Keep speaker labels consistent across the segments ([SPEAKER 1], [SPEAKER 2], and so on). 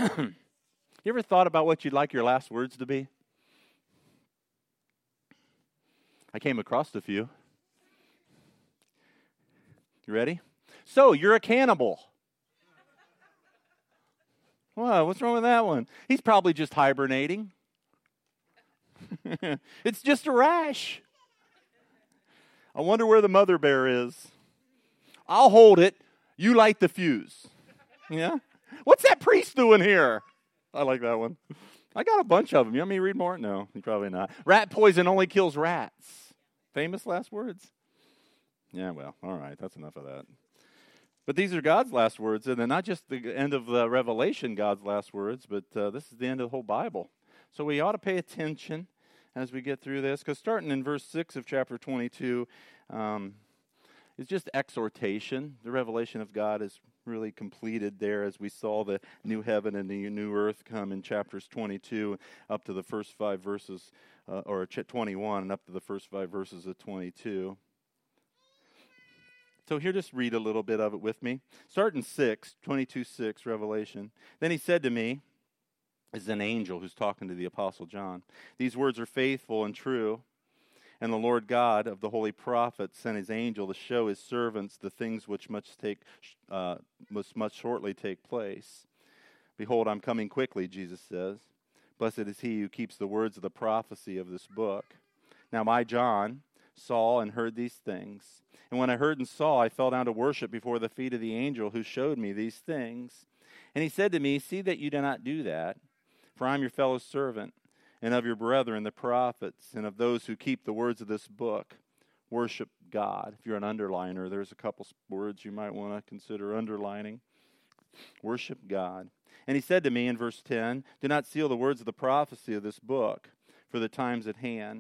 [SPEAKER 1] You ever thought about what you'd like your last words to be? I came across a few. You ready? So, you're a cannibal. Wow, what's wrong with that one? He's probably just hibernating. It's just a rash. I wonder where the mother bear is. I'll hold it. You light the fuse. Yeah? What's that priest doing here? I like that one. I got a bunch of them. You want me to read more? No, probably not. Rat poison only kills rats. Famous last words? Yeah, well, all right. That's enough of that. But these are God's last words, and they're not just the end of the Revelation, God's last words, but this is the end of the whole Bible. So we ought to pay attention as we get through this, because starting in verse 6 of chapter 22 is just exhortation. The revelation of God is really completed there as we saw the new heaven and the new earth come in chapters 22 up to the first 5 verses, or 21 and up to the first 5 verses of 22. So here, just read a little bit of it with me. Start in 22:6, Revelation. Then he said to me, is an angel who's talking to the Apostle John, these words are faithful and true, and the Lord God of the holy prophets sent his angel to show his servants the things which must shortly take place. Behold, I'm coming quickly, Jesus says. Blessed is he who keeps the words of the prophecy of this book. Now I, John, saw and heard these things. And when I heard and saw, I fell down to worship before the feet of the angel who showed me these things. And he said to me, see that you do not do that, for I am your fellow servant, and of your brethren the prophets, and of those who keep the words of this book. Worship God. If you're an underliner, there's a couple words you might want to consider underlining. Worship God. And he said to me in verse 10, do not seal the words of the prophecy of this book, for the time's at hand.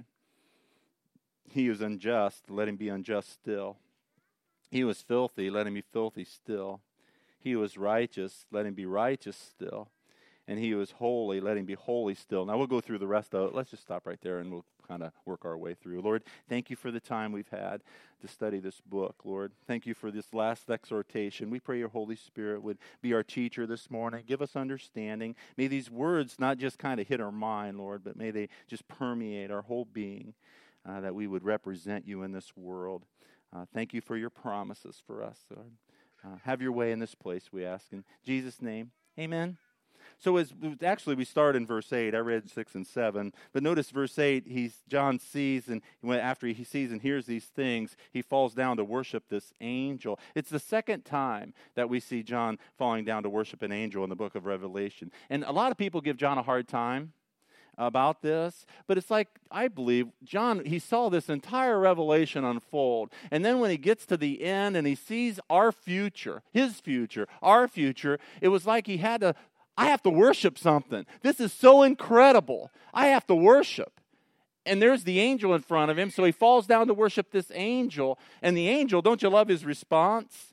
[SPEAKER 1] He who is unjust, let him be unjust still. He who is filthy, let him be filthy still. He who is righteous, let him be righteous still. And he who is holy, let him be holy still. Now we'll go through the rest of it. Let's just stop right there and we'll kind of work our way through. Lord, thank you for the time we've had to study this book, Lord. Thank you for this last exhortation. We pray your Holy Spirit would be our teacher this morning. Give us understanding. May these words not just kind of hit our mind, Lord, but may they just permeate our whole being, that we would represent you in this world. Thank you for your promises for us, Lord. Have your way in this place, we ask. In Jesus' name, amen. So we start in verse 8. I read 6 and 7. But notice verse 8, John sees, and after he sees and hears these things, he falls down to worship this angel. It's the second time that we see John falling down to worship an angel in the book of Revelation. And a lot of people give John a hard time about this, but it's like, I believe, John, he saw this entire revelation unfold, and then when he gets to the end and he sees our future, his future, our future, it was like he had to, I have to worship something. This is so incredible. I have to worship. And there's the angel in front of him, so he falls down to worship this angel, and the angel, don't you love his response?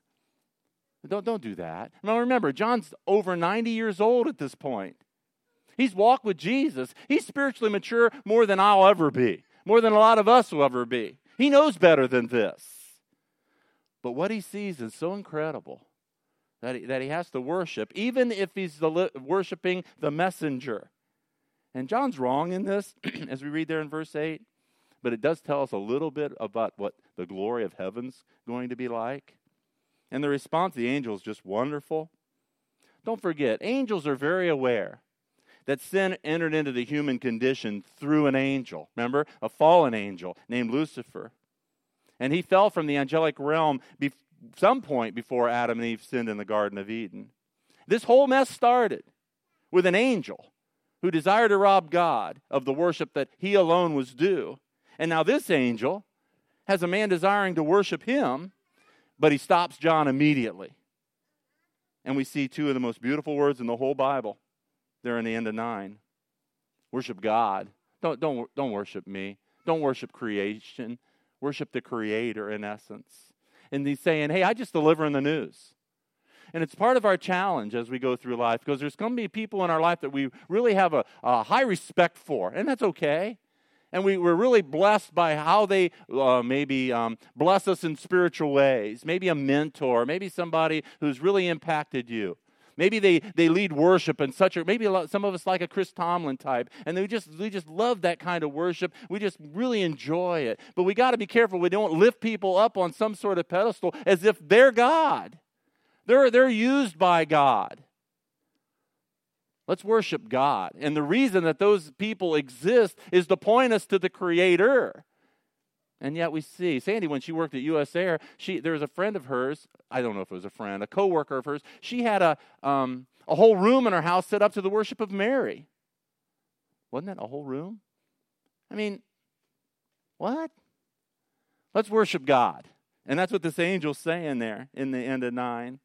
[SPEAKER 1] Don't do that. Now remember, John's over 90 years old at this point. He's walked with Jesus. He's spiritually mature more than I'll ever be, more than a lot of us will ever be. He knows better than this. But what he sees is so incredible that he has to worship, even if he's worshiping the messenger. And John's wrong in this, as we read there in verse 8, but it does tell us a little bit about what the glory of heaven's going to be like. And the response of the angel is just wonderful. Don't forget, angels are very aware that sin entered into the human condition through an angel. Remember? A fallen angel named Lucifer. And he fell from the angelic realm some point before Adam and Eve sinned in the Garden of Eden. This whole mess started with an angel who desired to rob God of the worship that he alone was due. And now this angel has a man desiring to worship him, but he stops John immediately. And we see two of the most beautiful words in the whole Bible. There in the end of 9. Worship God. Don't worship me. Don't worship creation. Worship the Creator in essence. And he's saying, hey, I just delivering the news. And it's part of our challenge as we go through life, because there's going to be people in our life that we really have a high respect for, and that's okay. And we're really blessed by how they maybe bless us in spiritual ways. Maybe a mentor, maybe somebody who's really impacted you. Maybe they lead worship in such a, maybe some of us like a Chris Tomlin type, and we just love that kind of worship. We just really enjoy it. But we got to be careful we don't lift people up on some sort of pedestal as if they're God. They're used by God. Let's worship God. And the reason that those people exist is to point us to the Creator. And yet we see, Sandy, when she worked at U.S. Air, there was a friend of hers, I don't know if it was a friend, a coworker of hers, she had a whole room in her house set up to the worship of Mary. Wasn't that a whole room? I mean, what? Let's worship God. And that's what this angel's saying there in the end of 9.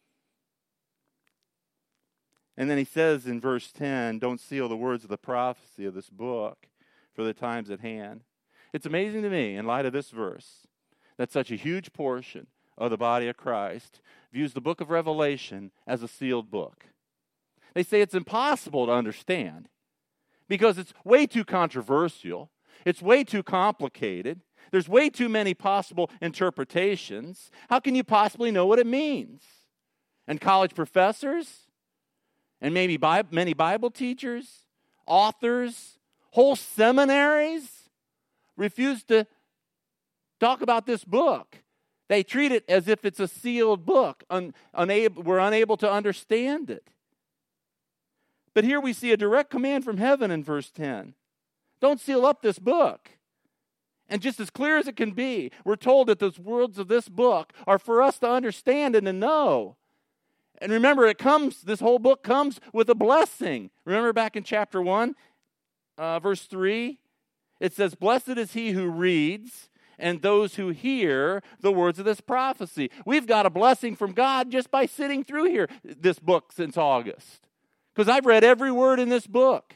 [SPEAKER 1] And then he says in verse 10, don't seal the words of the prophecy of this book, for the time's at hand. It's amazing to me, in light of this verse, that such a huge portion of the body of Christ views the book of Revelation as a sealed book. They say it's impossible to understand because it's way too controversial. It's way too complicated. There's way too many possible interpretations. How can you possibly know what it means? And college professors, and maybe many Bible teachers, authors, whole seminaries refuse to talk about this book. They treat it as if it's a sealed book. We're unable to understand it. But here we see a direct command from heaven in verse 10. Don't seal up this book. And just as clear as it can be, we're told that those words of this book are for us to understand and to know. And remember, this whole book comes with a blessing. Remember back in chapter 1, verse 3? It says, blessed is he who reads and those who hear the words of this prophecy. We've got a blessing from God just by sitting through this book since August. Because I've read every word in this book.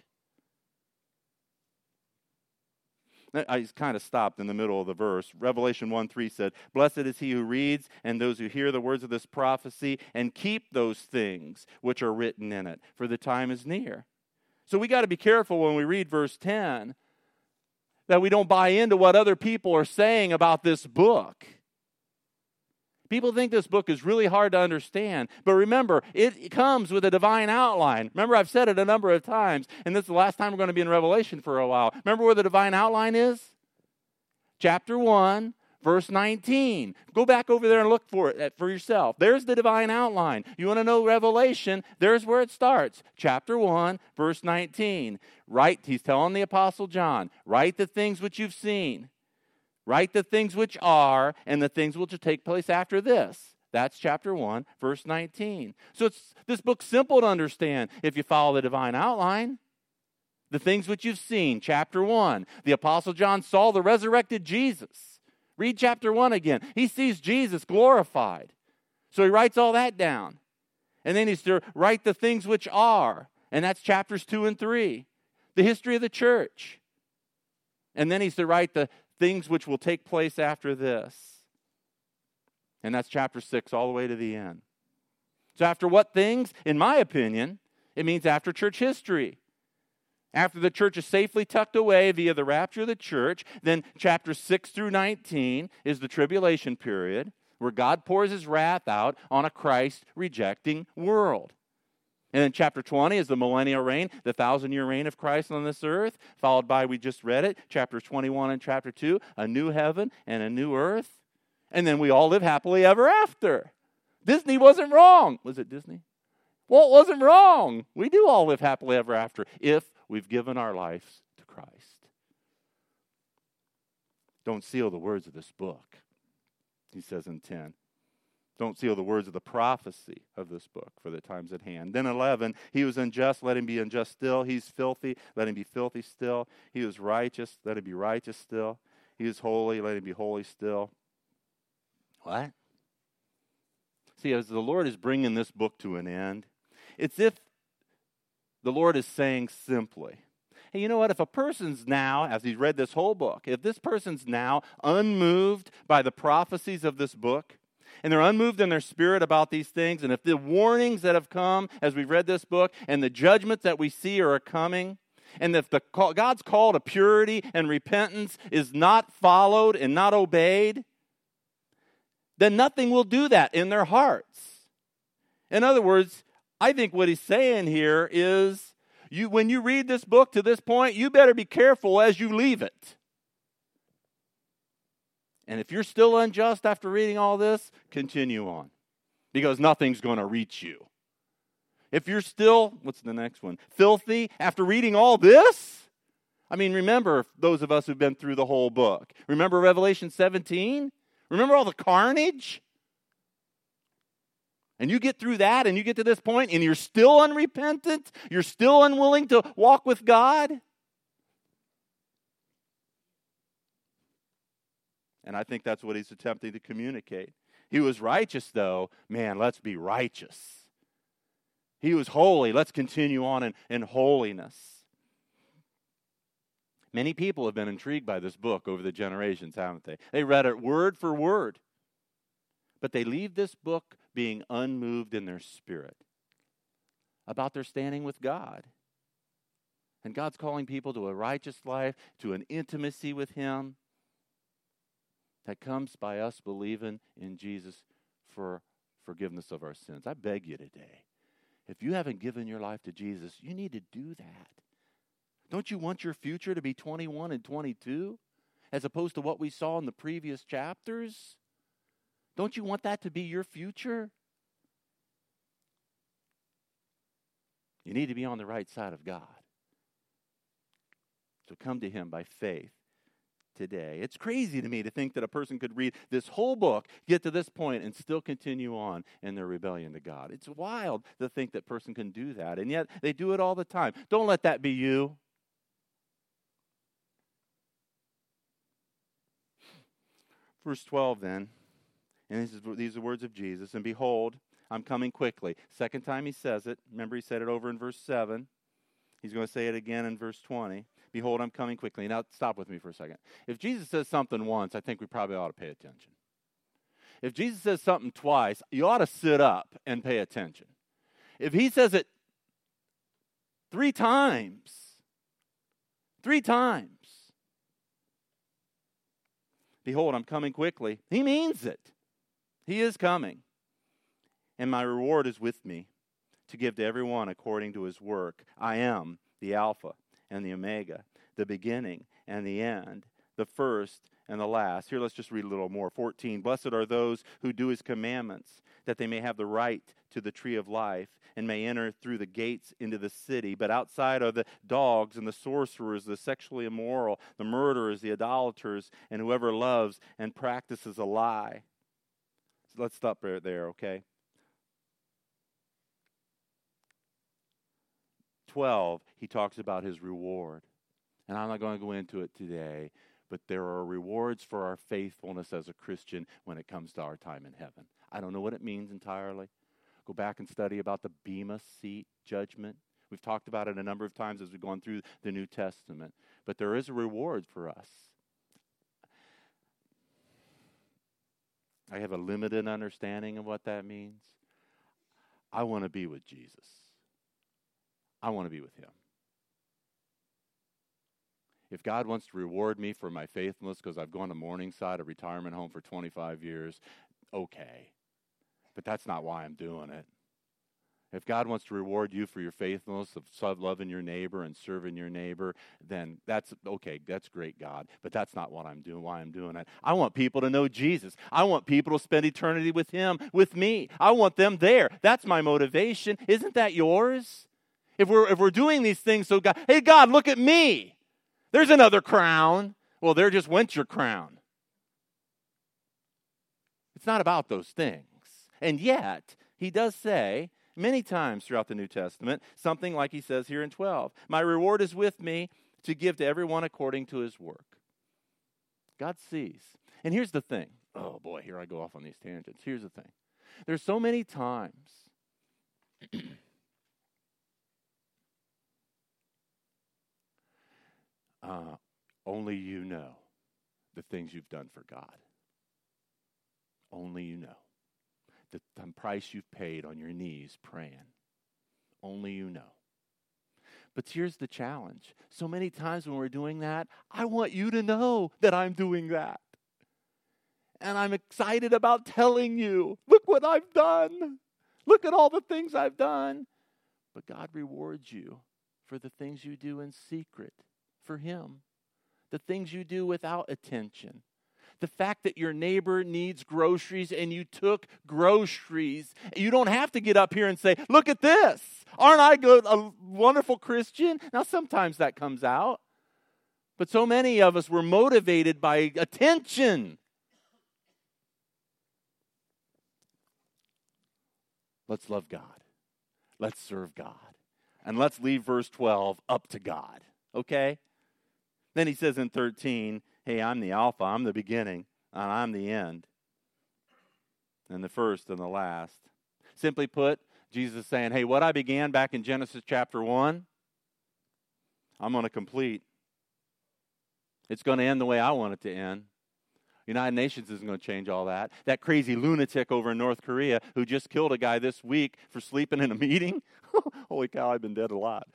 [SPEAKER 1] I kind of stopped in the middle of the verse. Revelation 1:3 said, blessed is he who reads and those who hear the words of this prophecy and keep those things which are written in it, for the time is near. So we got to be careful when we read verse 10 that we don't buy into what other people are saying about this book. People think this book is really hard to understand. But remember, it comes with a divine outline. Remember, I've said it a number of times, and this is the last time we're going to be in Revelation for a while. Remember where the divine outline is? Chapter 1, verse 19. Go back over there and look for it for yourself. There's the divine outline. You want to know Revelation? There's where it starts. Chapter 1, verse 19. He's telling the Apostle John, write the things which you've seen. Write the things which are, and the things which will take place after this. That's chapter 1, verse 19. So this book's simple to understand if you follow the divine outline. The things which you've seen, chapter 1. The Apostle John saw the resurrected Jesus. Read chapter 1 again. He sees Jesus glorified. So he writes all that down. And then he's to write the things which are. And that's chapters 2 and 3. The history of the church. And then he's to write the things which will take place after this. And that's chapter 6 all the way to the end. So after what things? In my opinion, it means after church history. After the church is safely tucked away via the rapture of the church, then chapters 6 through 19 is the tribulation period where God pours his wrath out on a Christ-rejecting world. And then chapter 20 is the millennial reign, the 1,000-year reign of Christ on this earth, followed by, we just read it, chapter 21 and chapter 2, a new heaven and a new earth. And then we all live happily ever after. Disney wasn't wrong. Was it Disney? Walt wasn't wrong. We do all live happily ever after if we've given our lives to Christ. Don't seal the words of this book, he says in 10. Don't seal the words of the prophecy of this book, for the time's at hand. Then 11, he was unjust, let him be unjust still. He's filthy, let him be filthy still. He was righteous, let him be righteous still. He is holy, let him be holy still. What? See, as the Lord is bringing this book to an end, it's if the Lord is saying simply, hey, you know what? If a person's now, as he's read this whole book, if this person's now unmoved by the prophecies of this book, and they're unmoved in their spirit about these things, and if the warnings that have come as we've read this book and the judgments that we see are coming, and if God's call to purity and repentance is not followed and not obeyed, then nothing will do that in their hearts. In other words, I think what he's saying here is, when you read this book to this point, you better be careful as you leave it. And if you're still unjust after reading all this, continue on, because nothing's going to reach you. If you're still, what's the next one? Filthy after reading all this? I mean, remember those of us who've been through the whole book. Remember Revelation 17? Remember all the carnage? And you get through that and you get to this point and you're still unrepentant? You're still unwilling to walk with God? And I think that's what he's attempting to communicate. He was righteous, though. Man, let's be righteous. He was holy. Let's continue on in holiness. Many people have been intrigued by this book over the generations, haven't they? They read it word for word. But they leave this book being unmoved in their spirit about their standing with God. And God's calling people to a righteous life, to an intimacy with Him that comes by us believing in Jesus for forgiveness of our sins. I beg you today, if you haven't given your life to Jesus, you need to do that. Don't you want your future to be 21 and 22 as opposed to what we saw in the previous chapters? Don't you want that to be your future? You need to be on the right side of God. So come to Him by faith today. It's crazy to me to think that a person could read this whole book, get to this point, and still continue on in their rebellion to God. It's wild to think that person can do that, and yet they do it all the time. Don't let that be you. Verse 12 then, and these are the words of Jesus, and behold, I'm coming quickly. Second time he says it. Remember, he said it over in verse 7. He's going to say it again in verse 20. Behold, I'm coming quickly. Now, stop with me for a second. If Jesus says something once, I think we probably ought to pay attention. If Jesus says something twice, you ought to sit up and pay attention. If he says it three times, behold, I'm coming quickly, he means it. He is coming. And my reward is with me to give to everyone according to his work. I am the Alpha and the Omega, the beginning and the end, the first and the last. Here, let's just read a little more. 14, blessed are those who do his commandments, that they may have the right to the tree of life and may enter through the gates into the city. But outside are the dogs and the sorcerers, the sexually immoral, the murderers, the idolaters, and whoever loves and practices a lie. So let's stop right there, okay? 12, he talks about his reward. And I'm not going to go into it today, but there are rewards for our faithfulness as a Christian when it comes to our time in heaven. I don't know what it means entirely. Go back and study about the Bema seat judgment. We've talked about it a number of times as we've gone through the New Testament. But there is a reward for us. I have a limited understanding of what that means. I want to be with Jesus. I want to be with him. If God wants to reward me for my faithfulness because I've gone to Morningside, a retirement home for 25 years, okay. But that's not why I'm doing it. If God wants to reward you for your faithfulness of loving your neighbor and serving your neighbor, then that's okay. That's great, God. But that's not what I'm doing, why I'm doing it. I want people to know Jesus. I want people to spend eternity with him, with me. I want them there. That's my motivation. Isn't that yours? If we're doing these things so God, hey, God, look at me. There's another crown. Well, there just went your crown. It's not about those things. And yet, he does say many times throughout the New Testament something like he says here in 12. My reward is with me to give to everyone according to his work. God sees. And here's the thing. Oh, boy, here I go off on these tangents. Here's the thing. There's so many times only you know the things you've done for God. Only you know. The price you've paid on your knees praying. Only you know. But here's the challenge. So many times when we're doing that, I want you to know that I'm doing that. And I'm excited about telling you, look what I've done. Look at all the things I've done. But God rewards you for the things you do in secret for Him. The things you do without attention. The fact that your neighbor needs groceries and you took groceries. You don't have to get up here and say, look at this. Aren't I a wonderful Christian? Now, sometimes that comes out. But so many of us were motivated by attention. Let's love God. Let's serve God. And let's leave verse 12 up to God. Okay? Then he says in 13, hey, I'm the Alpha, I'm the beginning, and I'm the end. And the first and the last. Simply put, Jesus is saying, hey, what I began back in Genesis chapter 1, I'm going to complete. It's going to end the way I want it to end. United Nations isn't going to change all that. That crazy lunatic over in North Korea who just killed a guy this week for sleeping in a meeting. Holy cow, I've been dead a lot.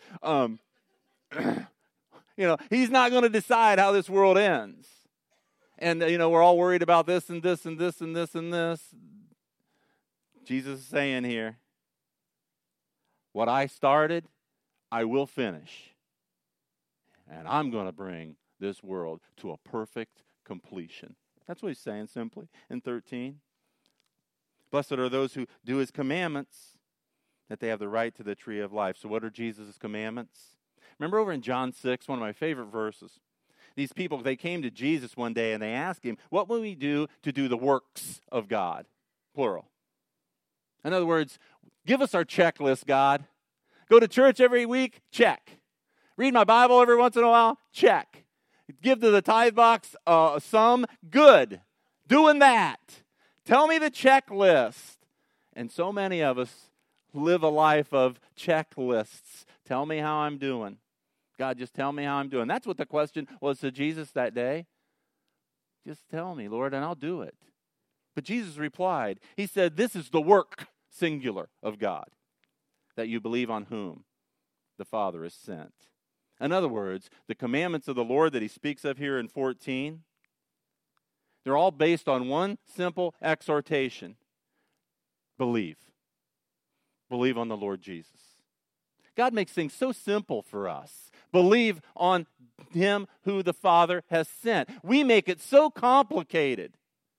[SPEAKER 1] He's not going to decide how this world ends. And, we're all worried about this and this and this and this and this. Jesus is saying here, what I started, I will finish. And I'm going to bring this world to a perfect completion. That's what he's saying simply in 13. Blessed are those who do his commandments, that they have the right to the tree of life. So what are Jesus' commandments? Remember over in John 6, one of my favorite verses. These people, they came to Jesus one day and they asked him, what will we do to do the works of God? Plural. In other words, give us our checklist, God. Go to church every week? Check. Read my Bible every once in a while? Check. Give to the tithe box some? Good. Doing that. Tell me the checklist. And so many of us live a life of checklists. Tell me how I'm doing. God, just tell me how I'm doing. That's what the question was to Jesus that day. Just tell me, Lord, and I'll do it. But Jesus replied. He said, this is the work, singular, of God, that you believe on whom the Father is sent. In other words, the commandments of the Lord that he speaks of here in 14, they're all based on one simple exhortation. Believe. Believe on the Lord Jesus. God makes things so simple for us. Believe on him who the Father has sent. We make it so complicated.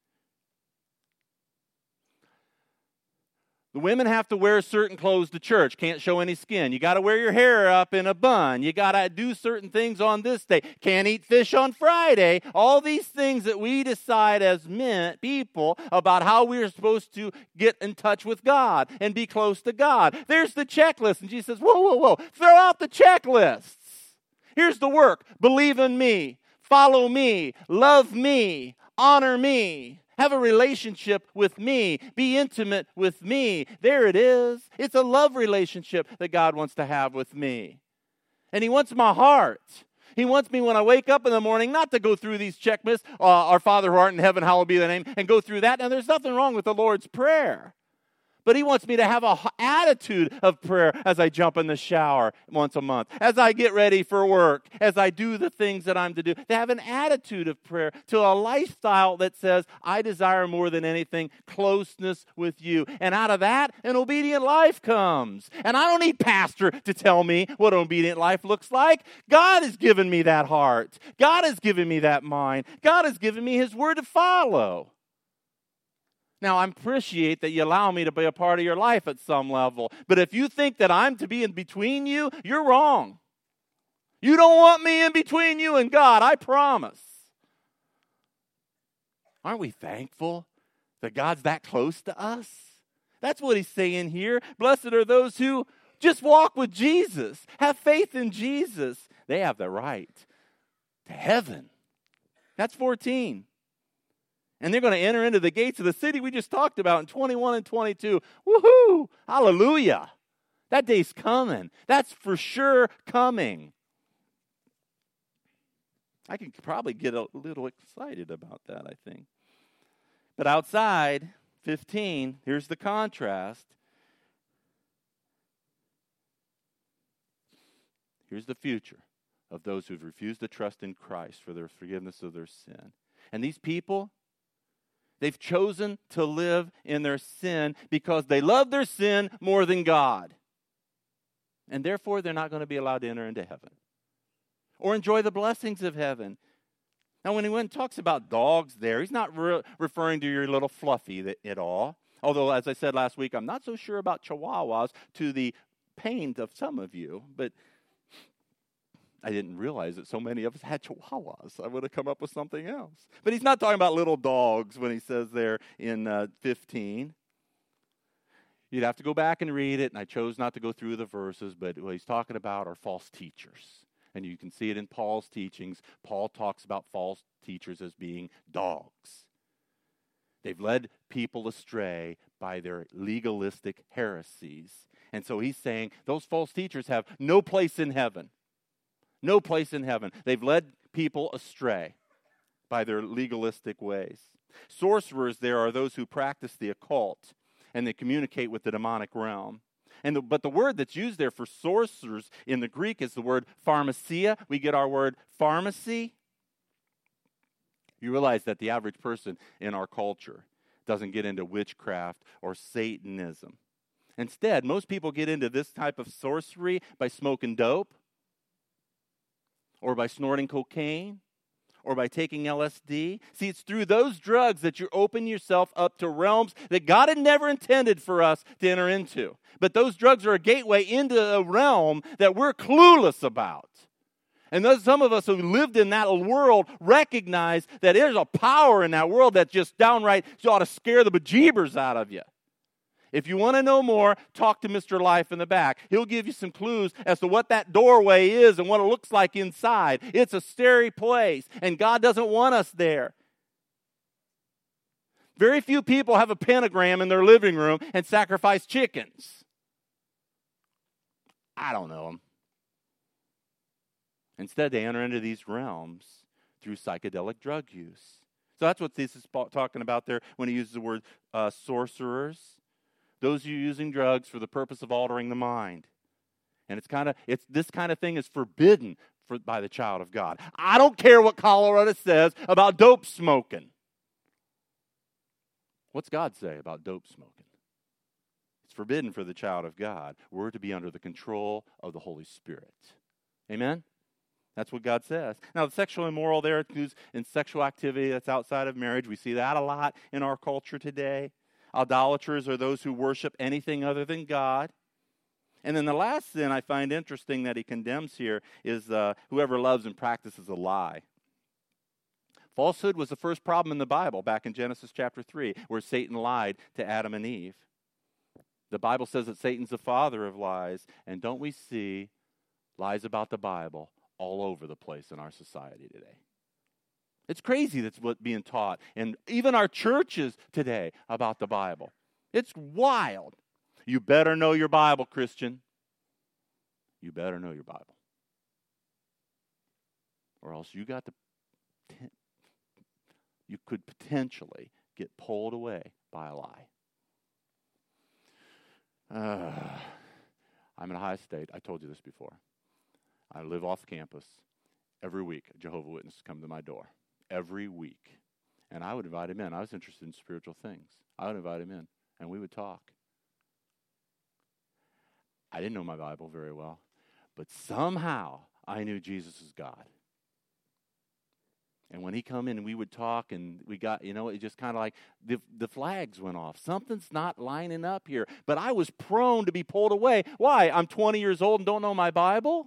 [SPEAKER 1] The women have to wear certain clothes to church. Can't show any skin. You got to wear your hair up in a bun. You got to do certain things on this day. Can't eat fish on Friday. All these things that we decide as men, people, about how we're supposed to get in touch with God and be close to God. There's the checklist. And Jesus says, whoa, whoa, whoa. Throw out the checklists. Here's the work. Believe in me. Follow me. Love me. Honor me. Have a relationship with me. Be intimate with me. There it is. It's a love relationship that God wants to have with me. And he wants my heart. He wants me when I wake up in the morning not to go through these checklists, our Father who art in heaven, hallowed be thy name, and go through that. Now, there's nothing wrong with the Lord's Prayer. But he wants me to have an attitude of prayer as I jump in the shower once a month, as I get ready for work, as I do the things that I'm to do, to have an attitude of prayer, to a lifestyle that says, I desire more than anything closeness with you. And out of that, an obedient life comes. And I don't need pastor to tell me what an obedient life looks like. God has given me that heart. God has given me that mind. God has given me his word to follow. Now, I appreciate that you allow me to be a part of your life at some level. But if you think that I'm to be in between you, you're wrong. You don't want me in between you and God, I promise. Aren't we thankful that God's that close to us? That's what he's saying here. Blessed are those who just walk with Jesus, have faith in Jesus. They have the right to heaven. That's 14. And they're going to enter into the gates of the city we just talked about in 21 and 22. Woohoo! Hallelujah! That day's coming. That's for sure coming. I can probably get a little excited about that, I think. But outside, 15, here's the contrast. Here's the future of those who've refused to trust in Christ for their forgiveness of their sin. And these people, They've chosen to live in their sin because they love their sin more than God. And therefore, they're not going to be allowed to enter into heaven or enjoy the blessings of heaven. Now, when he talks about dogs there, he's not referring to your little fluffy at all. Although, as I said last week, I'm not so sure about chihuahuas, to the pain of some of you. But I didn't realize that so many of us had chihuahuas. I would have come up with something else. But he's not talking about little dogs when he says there in 15. You'd have to go back and read it, and I chose not to go through the verses, but what he's talking about are false teachers. And you can see it in Paul's teachings. Paul talks about false teachers as being dogs. They've led people astray by their legalistic heresies. And so he's saying those false teachers have no place in heaven. No place in heaven. They've led people astray by their legalistic ways. Sorcerers there are those who practice the occult, and they communicate with the demonic realm. But the word that's used there for sorcerers in the Greek is the word pharmacia. We get our word pharmacy. You realize that the average person in our culture doesn't get into witchcraft or Satanism. Instead, most people get into this type of sorcery by smoking dope, or by snorting cocaine, or by taking LSD. See, it's through those drugs that you open yourself up to realms that God had never intended for us to enter into. But those drugs are a gateway into a realm that we're clueless about. And some of us who lived in that world recognize that there's a power in that world that just downright ought to scare the bejeebers out of you. If you want to know more, talk to Mr. Life in the back. He'll give you some clues as to what that doorway is and what it looks like inside. It's a scary place, and God doesn't want us there. Very few people have a pentagram in their living room and sacrifice chickens. I don't know them. Instead, they enter into these realms through psychedelic drug use. So that's what this is talking about there when he uses the word sorcerers. Those who are using drugs for the purpose of altering the mind. And it's this kind of thing is forbidden by the child of God. I don't care what Colorado says about dope smoking. What's God say about dope smoking? It's forbidden for the child of God. We're to be under the control of the Holy Spirit. Amen? That's what God says. Now, the sexual immoral there is in sexual activity that's outside of marriage. We see that a lot in our culture today. Idolaters are those who worship anything other than God. And then the last sin I find interesting that he condemns here is whoever loves and practices a lie. Falsehood was the first problem in the Bible back in Genesis chapter 3, where Satan lied to Adam and Eve. The Bible says that Satan's the father of lies. And don't we see lies about the Bible all over the place in our society today? It's crazy that's what's being taught. And even our churches today about the Bible. It's wild. You better know your Bible, Christian. You better know your Bible. Or else you could potentially get pulled away by a lie. I'm in Ohio State. I told you this before. I live off campus. Every week, Jehovah's Witnesses come to my door. Every week. And I would invite him in. I was interested in spiritual things. I would invite him in, and we would talk. I didn't know my Bible very well, but somehow I knew Jesus is God. And when he come in and we would talk and we got, it just kind of like the flags went off. Something's not lining up here. But I was prone to be pulled away. Why? I'm 20 years old and don't know my Bible?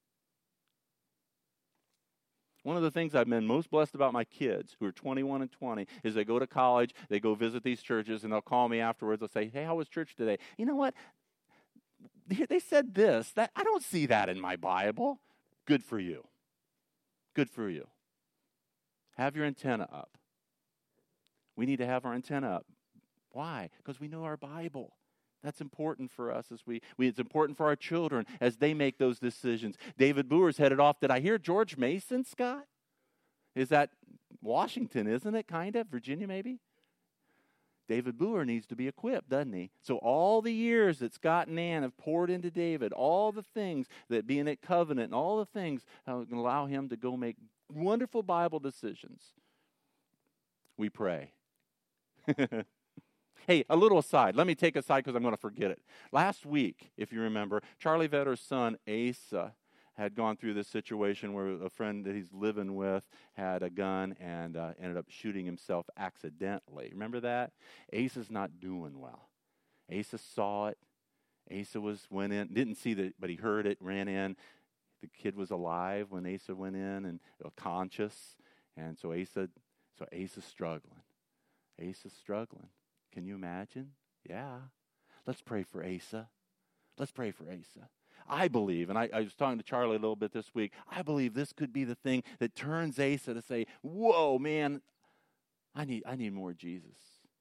[SPEAKER 1] One of the things I've been most blessed about my kids, who are 21 and 20, is they go to college, they go visit these churches, and they'll call me afterwards. They'll say, hey, how was church today? You know what? They said this. That I don't see that in my Bible. Good for you. Good for you. Have your antenna up. We need to have our antenna up. Why? Because we know our Bible. That's important for us as it's important for our children as they make those decisions. David Boer's headed off. Did I hear George Mason, Scott? Is that Washington, isn't it? Kind of? Virginia, maybe? David Boer needs to be equipped, doesn't he? So all the years that Scott and Ann have poured into David, all the things that being at Covenant and all the things can allow him to go make wonderful Bible decisions. We pray Hey, a little aside. Let me take a side because I'm going to forget it. Last week, if you remember, Charlie Vetter's son, Asa, had gone through this situation where a friend that he's living with had a gun and ended up shooting himself accidentally. Remember that? Asa's not doing well. Asa saw it. Asa went in, didn't see it, but he heard it, ran in. The kid was alive when Asa went in and conscious. And so Asa's struggling. Asa's struggling. Can you imagine? Yeah. Let's pray for Asa. Let's pray for Asa. I believe, and I was talking to Charlie a little bit this week, I believe this could be the thing that turns Asa to say, whoa, man, I need more Jesus.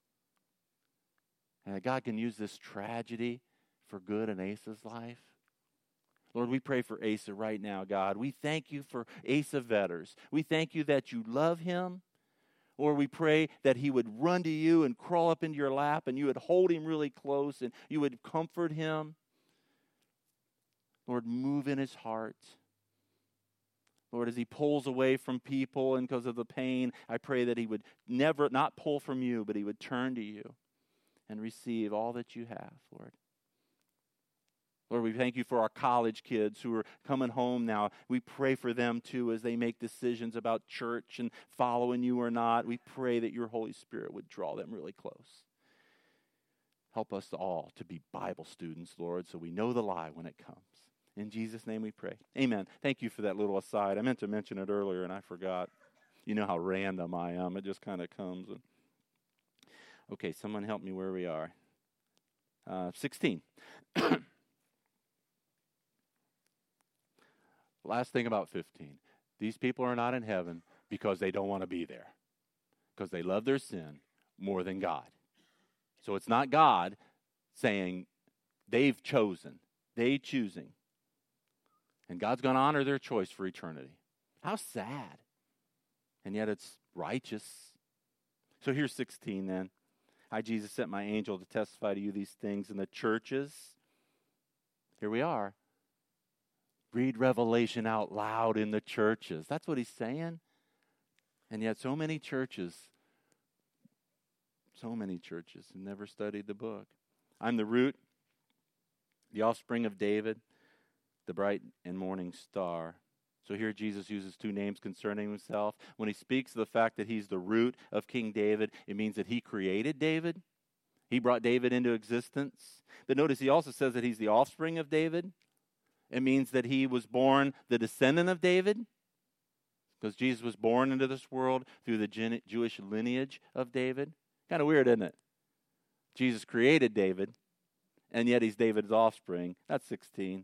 [SPEAKER 1] And that God can use this tragedy for good in Asa's life. Lord, we pray for Asa right now, God. We thank you for Asa Vetters. We thank you that you love him. Or we pray that he would run to you and crawl up into your lap and you would hold him really close and you would comfort him. Lord, move in his heart. Lord, as he pulls away from people and because of the pain, I pray that he would not pull from you, but he would turn to you and receive all that you have, Lord. Lord, we thank you for our college kids who are coming home now. We pray for them, too, as they make decisions about church and following you or not. We pray that your Holy Spirit would draw them really close. Help us all to be Bible students, Lord, so we know the lie when it comes. In Jesus' name we pray. Amen. Thank you for that little aside. I meant to mention it earlier, and I forgot. You know how random I am. It just kind of comes. Okay, someone help me where we are. 16. Last thing about 15. These people are not in heaven because they don't want to be there. Because they love their sin more than God. So it's not God saying they've chosen. They choosing. And God's going to honor their choice for eternity. How sad. And yet it's righteous. So here's 16 then. I, Jesus, sent my angel to testify to you these things in the churches. Here we are. Read Revelation out loud in the churches. That's what he's saying. And yet so many churches have never studied the book. I'm the root, the offspring of David, the bright and morning star. So here Jesus uses two names concerning himself. When he speaks of the fact that he's the root of King David, it means that he created David. He brought David into existence. But notice he also says that he's the offspring of David. It means that he was born the descendant of David, because Jesus was born into this world through the Jewish lineage of David. Kind of weird, isn't it? Jesus created David, and yet he's David's offspring. That's 16.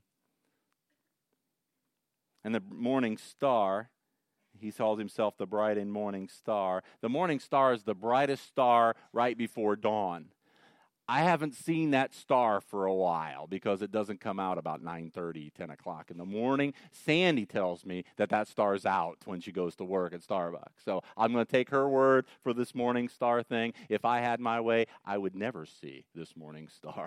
[SPEAKER 1] And the morning star, he calls himself the bright and morning star. The morning star is the brightest star right before dawn. I haven't seen that star for a while because it doesn't come out about 9:30, 10 o'clock in the morning. Sandy tells me that star's out when she goes to work at Starbucks. So I'm going to take her word for this morning star thing. If I had my way, I would never see this morning star.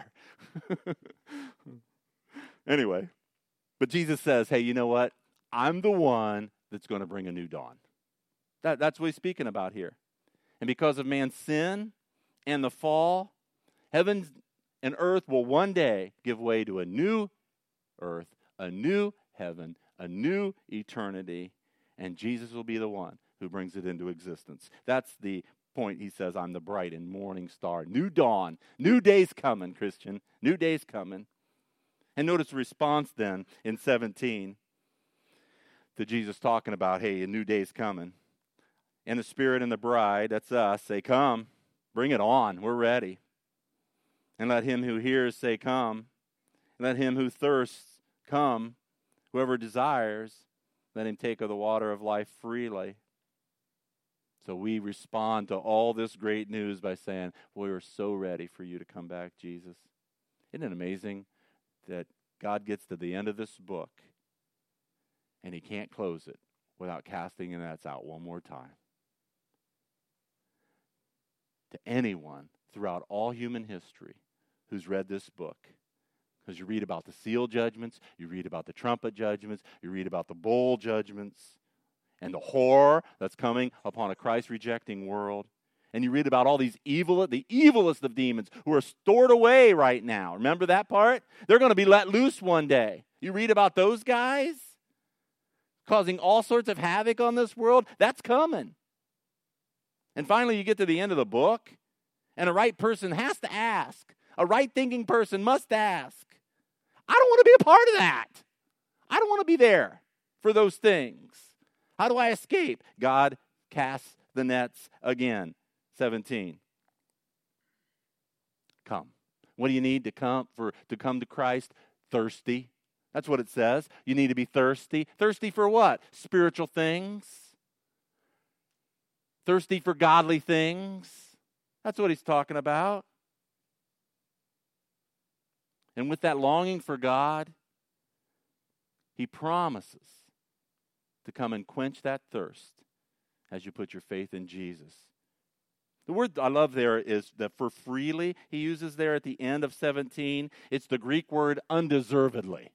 [SPEAKER 1] Anyway, but Jesus says, hey, you know what? I'm the one that's going to bring a new dawn. That's what he's speaking about here. And because of man's sin and the fall, heaven and earth will one day give way to a new earth, a new heaven, a new eternity, and Jesus will be the one who brings it into existence. That's the point. He says, I'm the bright and morning star. New dawn. New day's coming, Christian. New day's coming. And notice the response then in 17 to Jesus talking about, hey, a new day's coming. And the Spirit and the bride, that's us, say, come, bring it on. We're ready. And let him who hears say, come. And let him who thirsts come. Whoever desires, let him take of the water of life freely. So we respond to all this great news by saying, we are so ready for you to come back, Jesus. Isn't it amazing that God gets to the end of this book and he can't close it without casting the nets out one more time? To anyone throughout all human history who's read this book, because you read about the seal judgments, you read about the trumpet judgments, you read about the bowl judgments, and the horror that's coming upon a Christ-rejecting world. And you read about all these the evilest of demons who are stored away right now. Remember that part? They're going to be let loose one day. You read about those guys causing all sorts of havoc on this world. That's coming. And finally, you get to the end of the book, and a right person has to ask. A right-thinking person must ask, I don't want to be a part of that. I don't want to be there for those things. How do I escape? God casts the nets again. 17. Come. What do you need to come to Christ? Thirsty. That's what it says. You need to be thirsty. Thirsty for what? Spiritual things. Thirsty for godly things. That's what he's talking about. And with that longing for God, he promises to come and quench that thirst as you put your faith in Jesus. The word I love there is that for freely, he uses there at the end of 17. It's the Greek word undeservedly.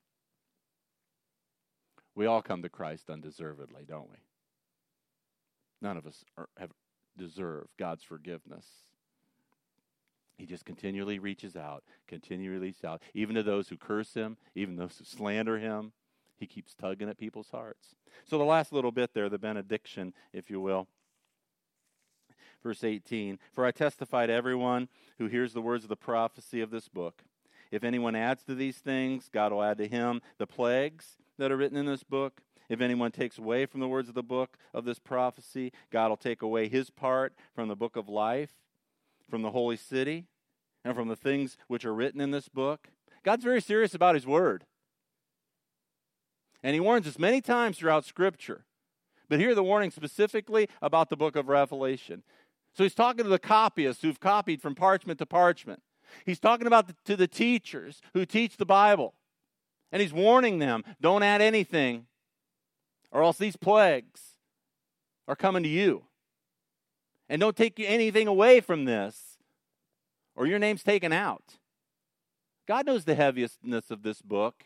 [SPEAKER 1] We all come to Christ undeservedly, don't we? None of us have deserved God's forgiveness. He just continually reaches out, even to those who curse him, even those who slander him. He keeps tugging at people's hearts. So the last little bit there, the benediction, if you will. Verse 18, for I testify to everyone who hears the words of the prophecy of this book. If anyone adds to these things, God will add to him the plagues that are written in this book. If anyone takes away from the words of the book of this prophecy, God will take away his part from the book of life, from the holy city, and from the things which are written in this book. God's very serious about his word. And he warns us many times throughout Scripture. But here the warning specifically about the book of Revelation. So he's talking to the copyists who've copied from parchment to parchment. He's talking to the teachers who teach the Bible. And he's warning them, don't add anything, or else these plagues are coming to you. And don't take anything away from this, or your name's taken out. God knows the heaviness of this book.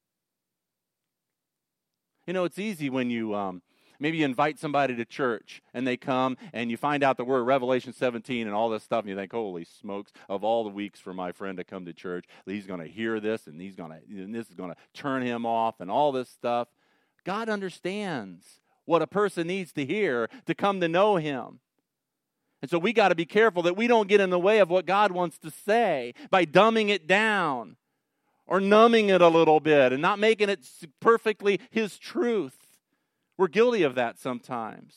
[SPEAKER 1] You know, it's easy when you maybe you invite somebody to church and they come and you find out that we're at Revelation 17 and all this stuff and you think, holy smokes, of all the weeks for my friend to come to church, he's going to hear this and this is going to turn him off and all this stuff. God understands what a person needs to hear to come to know him. And so we got to be careful that we don't get in the way of what God wants to say by dumbing it down or numbing it a little bit and not making it perfectly his truth. We're guilty of that sometimes.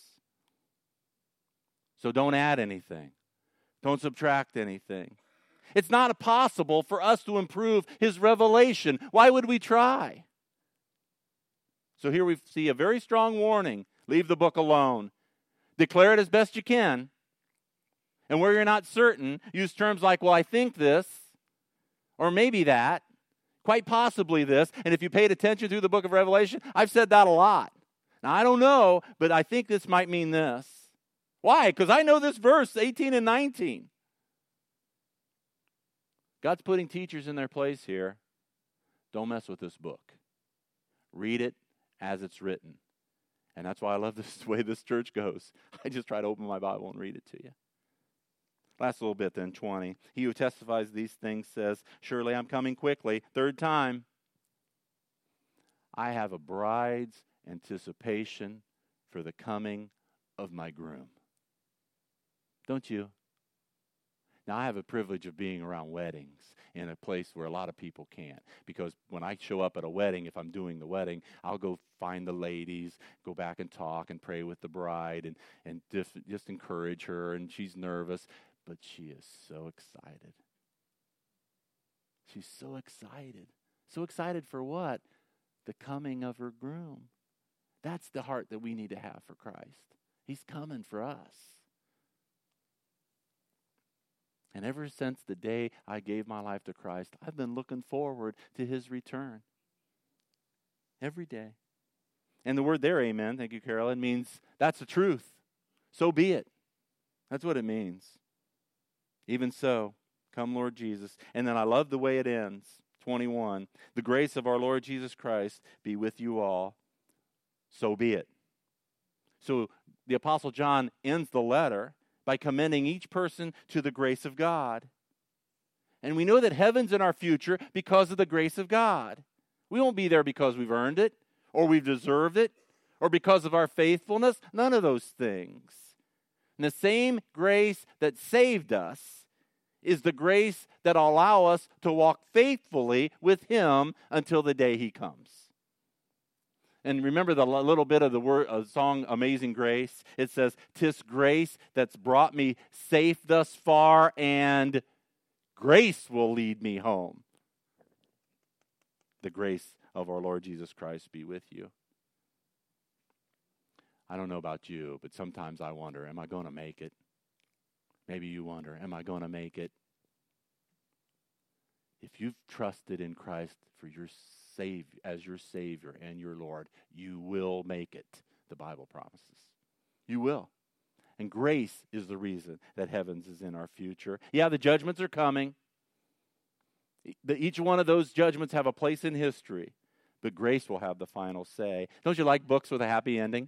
[SPEAKER 1] So don't add anything. Don't subtract anything. It's not possible for us to improve his revelation. Why would we try? So here we see a very strong warning. Leave the book alone. Declare it as best you can. And where you're not certain, use terms like, well, I think this, or maybe that, quite possibly this. And if you paid attention through the book of Revelation, I've said that a lot. Now, I don't know, but I think this might mean this. Why? Because I know this verse, 18 and 19. God's putting teachers in their place here. Don't mess with this book. Read it as it's written. And that's why I love this way this church goes. I just try to open my Bible and read it to you. Last little bit then, 20. He who testifies these things says, surely I'm coming quickly. Third time. I have a bride's anticipation for the coming of my groom. Don't you? Now, I have a privilege of being around weddings in a place where a lot of people can't. Because when I show up at a wedding, if I'm doing the wedding, I'll go find the ladies, go back and talk and pray with the bride and just encourage her. And she's nervous, but she is so excited. She's so excited. So excited for what? The coming of her groom. That's the heart that we need to have for Christ. He's coming for us. And ever since the day I gave my life to Christ, I've been looking forward to his return. Every day. And the word there, amen, thank you, Carolyn, means that's the truth. So be it. That's what it means. Even so, come Lord Jesus. And then I love the way it ends. 21. The grace of our Lord Jesus Christ be with you all. So be it. So the Apostle John ends the letter by commending each person to the grace of God. And we know that heaven's in our future because of the grace of God. We won't be there because we've earned it, or we've deserved it, or because of our faithfulness. None of those things. And the same grace that saved us is the grace that will allow us to walk faithfully with Him until the day He comes. And remember the little bit of the song Amazing Grace? It says, "'Tis grace that's brought me safe thus far, and grace will lead me home." The grace of our Lord Jesus Christ be with you. I don't know about you, but sometimes I wonder, am I going to make it? Maybe you wonder, am I going to make it? If you've trusted in Christ for your Savior, as your Savior and your Lord, you will make it, the Bible promises. You will. And grace is the reason that heavens is in our future. Yeah, the judgments are coming. Each one of those judgments have a place in history, but grace will have the final say. Don't you like books with a happy ending?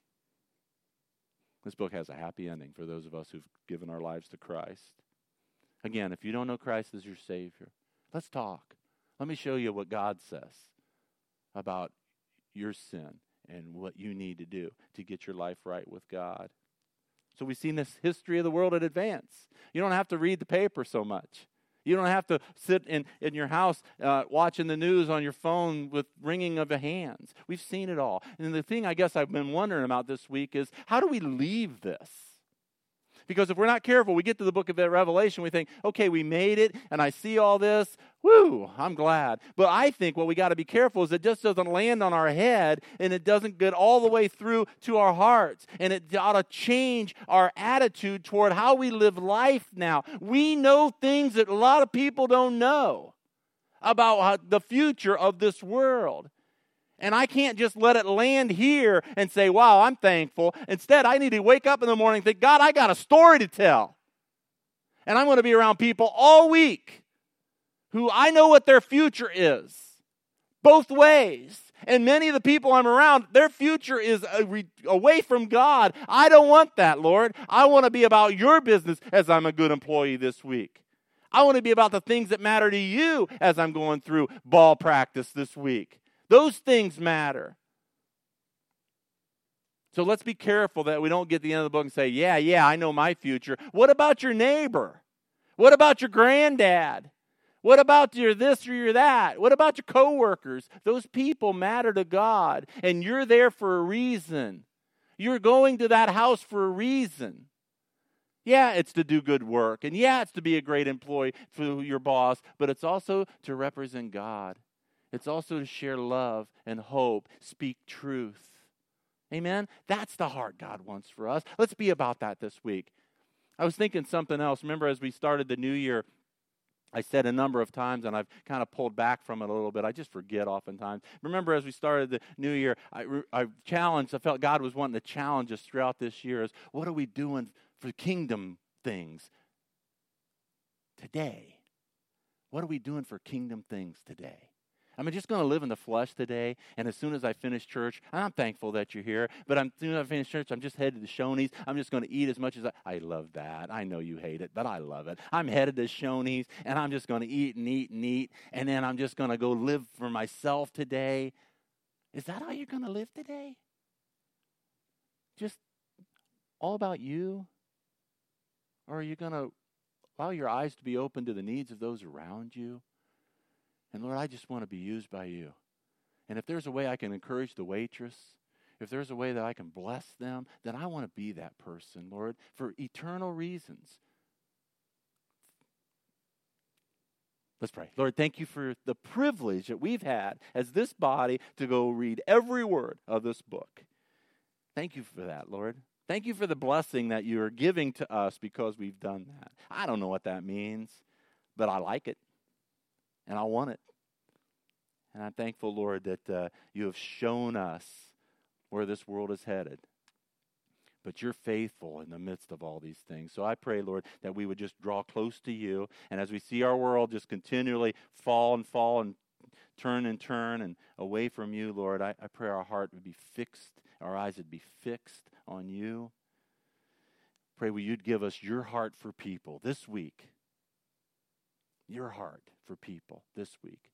[SPEAKER 1] This book has a happy ending for those of us who've given our lives to Christ. Again, if you don't know Christ as your Savior, let's talk. Let me show you what God says about your sin and what you need to do to get your life right with God. So we've seen this history of the world in advance. You don't have to read the paper so much. You don't have to sit in your house watching the news on your phone with wringing of the hands. We've seen it all. And the thing I guess I've been wondering about this week is, how do we leave this? Because if we're not careful, we get to the book of Revelation, we think, okay, we made it, and I see all this. Woo, I'm glad. But I think what we got to be careful is it just doesn't land on our head, and it doesn't get all the way through to our hearts. And it ought to change our attitude toward how we live life now. We know things that a lot of people don't know about the future of this world. And I can't just let it land here and say, wow, I'm thankful. Instead, I need to wake up in the morning and think, God, I got a story to tell. And I'm going to be around people all week who I know what their future is, both ways. And many of the people I'm around, their future is away from God. I don't want that, Lord. I want to be about your business as I'm a good employee this week. I want to be about the things that matter to you as I'm going through ball practice this week. Those things matter. So let's be careful that we don't get to the end of the book and say, yeah, I know my future. What about your neighbor? What about your granddad? What about your this or your that? What about your coworkers? Those people matter to God, and you're there for a reason. You're going to that house for a reason. Yeah, it's to do good work, and yeah, it's to be a great employee for your boss, but it's also to represent God. It's also to share love and hope, speak truth. Amen? That's the heart God wants for us. Let's be about that this week. I was thinking something else. Remember, as we started the new year, I said a number of times, and I've kind of pulled back from it a little bit. I just forget oftentimes. Remember, as we started the new year, I felt God was wanting to challenge us throughout this year is, what are we doing for kingdom things today? What are we doing for kingdom things today? Am I just going to live in the flesh today? And as soon as I finish church, I'm thankful that you're here, but as soon as I finish church, I'm just headed to Shoney's. I'm just going to eat as much as I love that. I know you hate it, but I love it. I'm headed to Shoney's, and I'm just going to eat and eat and eat, and then I'm just going to go live for myself today. Is that how you're going to live today? Just all about you? Or are you going to allow your eyes to be open to the needs of those around you? And Lord, I just want to be used by you. And if there's a way I can encourage the waitress, if there's a way that I can bless them, then I want to be that person, Lord, for eternal reasons. Let's pray. Lord, thank you for the privilege that we've had as this body to go read every word of this book. Thank you for that, Lord. Thank you for the blessing that you are giving to us because we've done that. I don't know what that means, but I like it. And I want it. And I'm thankful, Lord, that you have shown us where this world is headed. But you're faithful in the midst of all these things. So I pray, Lord, that we would just draw close to you. And as we see our world just continually fall and turn and away from you, Lord, I pray our heart would be fixed, our eyes would be fixed on you. Pray you'd give us your heart for people this week. Your heart for people this week.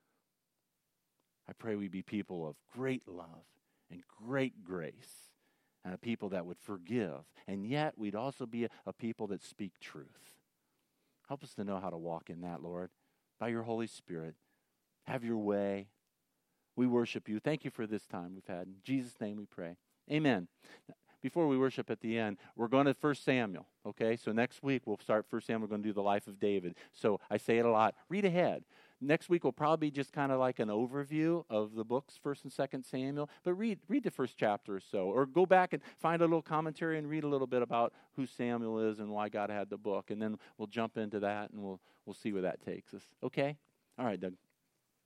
[SPEAKER 1] I pray we be people of great love and great grace, and a people that would forgive, and yet we'd also be a people that speak truth. Help us to know how to walk in that, Lord, by your Holy Spirit. Have your way. We worship you. Thank you for this time we've had. In Jesus' name we pray. Amen. Before we worship at the end, we're going to 1 Samuel, okay? So next week we'll start 1 Samuel. We're going to do the life of David. So I say it a lot. Read ahead. Next week will probably be just kind of like an overview of the books, 1 and 2 Samuel. But read the first chapter or so. Or go back and find a little commentary and read a little bit about who Samuel is and why God had the book. And then we'll jump into that and we'll see where that takes us. Okay? All right, Doug.